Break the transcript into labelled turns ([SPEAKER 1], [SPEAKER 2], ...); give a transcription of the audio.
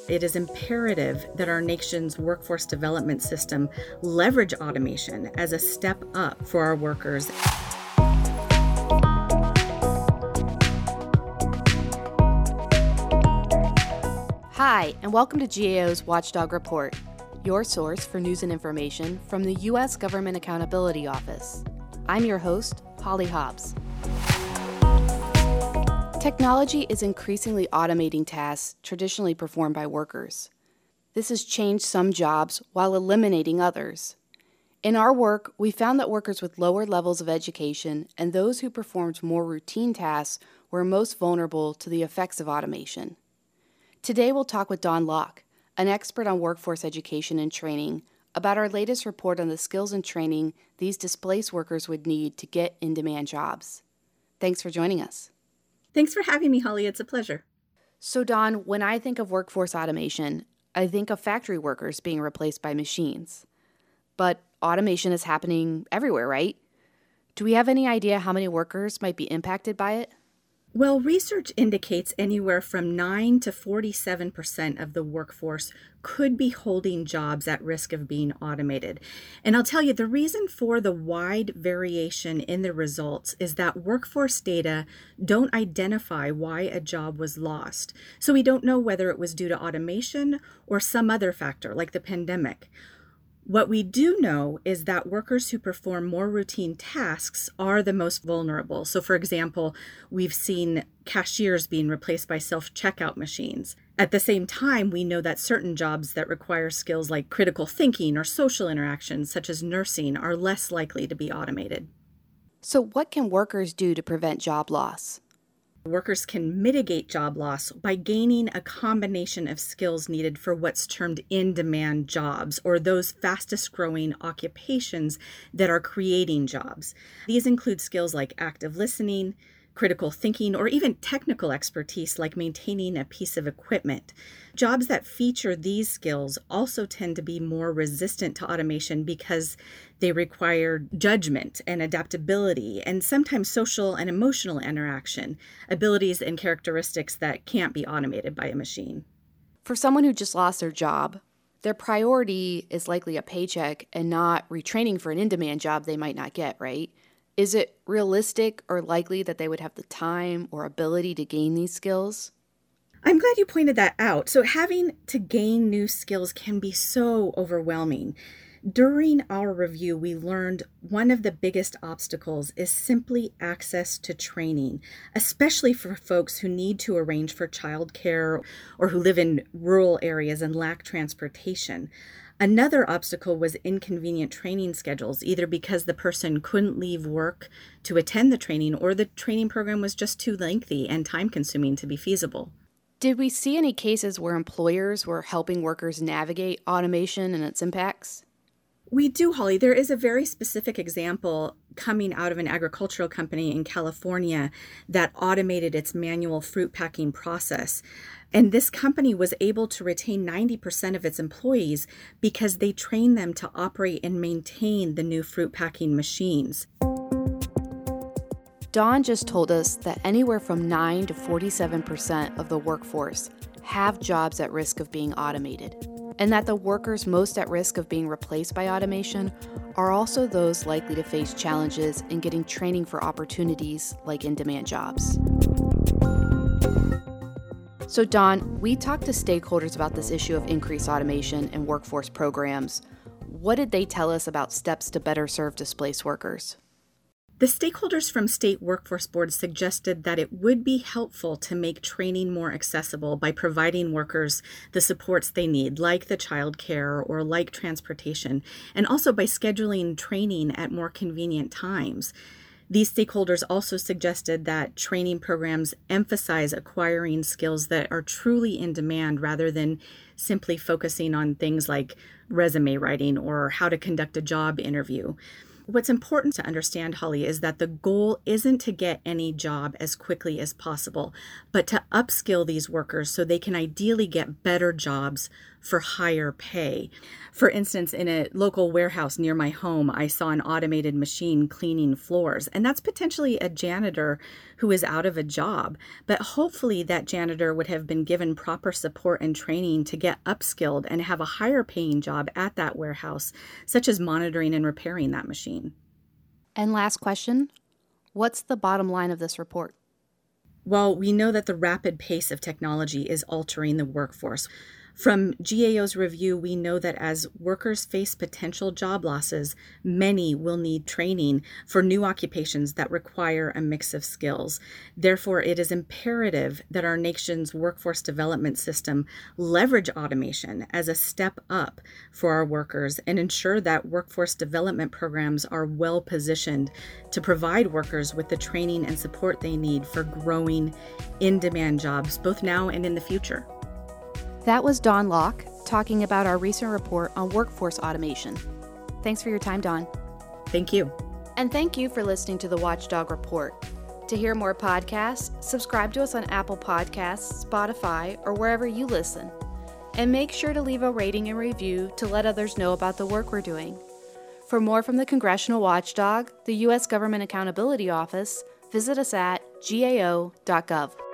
[SPEAKER 1] it is imperative that our nation's workforce development system leverage automation as a step up for our workers.
[SPEAKER 2] Hi, and welcome to GAO's Watchdog Report, your source for news and information from the U.S. Government Accountability Office. I'm your host, Holly Hobbs. Technology is increasingly automating tasks traditionally performed by workers. This has changed some jobs while eliminating others. In our work, we found that workers with lower levels of education and those who performed more routine tasks were most vulnerable to the effects of automation. Today, we'll talk with Dawn Locke, an expert on workforce education and training, about our latest report on the skills and training these displaced workers would need to get in-demand jobs. Thanks for joining us.
[SPEAKER 1] Thanks for having me, Holly. It's a pleasure.
[SPEAKER 2] So, Dawn, when I think of workforce automation, I think of factory workers being replaced by machines. But automation is happening everywhere, right? Do we have any idea how many workers might be impacted by it?
[SPEAKER 1] Well, research indicates anywhere from 9 to 47% of the workforce could be holding jobs at risk of being automated. And I'll tell you, the reason for the wide variation in the results is that workforce data don't identify why a job was lost. So we don't know whether it was due to automation or some other factor like the pandemic. What we do know is that workers who perform more routine tasks are the most vulnerable. So, for example, we've seen cashiers being replaced by self-checkout machines. At the same time, we know that certain jobs that require skills like critical thinking or social interactions, such as nursing, are less likely to be automated.
[SPEAKER 2] So what can workers do to prevent job loss?
[SPEAKER 1] Workers can mitigate job loss by gaining a combination of skills needed for what's termed in-demand jobs, or those fastest growing occupations that are creating jobs. These include skills like active listening, critical thinking, or even technical expertise like maintaining a piece of equipment. Jobs that feature these skills also tend to be more resistant to automation because they require judgment and adaptability and sometimes social and emotional interaction, abilities and characteristics that can't be automated by a machine.
[SPEAKER 2] For someone who just lost their job, their priority is likely a paycheck and not retraining for an in-demand job they might not get, right? Is it realistic or likely that they would have the time or ability to gain these skills?
[SPEAKER 1] I'm glad you pointed that out. So having to gain new skills can be so overwhelming. During our review, we learned one of the biggest obstacles is simply access to training, especially for folks who need to arrange for childcare or who live in rural areas and lack transportation. Another obstacle was inconvenient training schedules, either because the person couldn't leave work to attend the training or the training program was just too lengthy and time-consuming to be feasible.
[SPEAKER 2] Did we see any cases where employers were helping workers navigate automation and its impacts?
[SPEAKER 1] We do, Holly. There is a very specific example coming out of an agricultural company in California that automated its manual fruit packing process. And this company was able to retain 90% of its employees because they trained them to operate and maintain the new fruit packing machines.
[SPEAKER 2] Dawn just told us that anywhere from 9 to 47% of the workforce have jobs at risk of being automated, and that the workers most at risk of being replaced by automation are also those likely to face challenges in getting training for opportunities like in-demand jobs. So Dawn, we talked to stakeholders about this issue of increased automation and workforce programs. What did they tell us about steps to better serve displaced workers?
[SPEAKER 1] The stakeholders from state workforce boards suggested that it would be helpful to make training more accessible by providing workers the supports they need, like the child care or like transportation, and also by scheduling training at more convenient times. These stakeholders also suggested that training programs emphasize acquiring skills that are truly in demand rather than simply focusing on things like resume writing or how to conduct a job interview. What's important to understand, Holly, is that the goal isn't to get any job as quickly as possible, but to upskill these workers so they can ideally get better jobs for higher pay. For instance, in a local warehouse near my home, I saw an automated machine cleaning floors, and that's potentially a janitor who is out of a job. But hopefully that janitor would have been given proper support and training to get upskilled and have a higher paying job at that warehouse, such as monitoring and repairing that machine.
[SPEAKER 2] And last question, what's the bottom line of this report?
[SPEAKER 1] Well, we know that the rapid pace of technology is altering the workforce. From GAO's review, we know that as workers face potential job losses, many will need training for new occupations that require a mix of skills. Therefore, it is imperative that our nation's workforce development system leverage automation as a step up for our workers and ensure that workforce development programs are well positioned to provide workers with the training and support they need for growing in-demand jobs, both now and in the future.
[SPEAKER 2] That was Dawn Locke talking about our recent report on workforce automation. Thanks for your time, Dawn.
[SPEAKER 1] Thank you.
[SPEAKER 2] And thank you for listening to the Watchdog Report. To hear more podcasts, subscribe to us on Apple Podcasts, Spotify, or wherever you listen. And make sure to leave a rating and review to let others know about the work we're doing. For more from the Congressional Watchdog, the U.S. Government Accountability Office, visit us at gao.gov.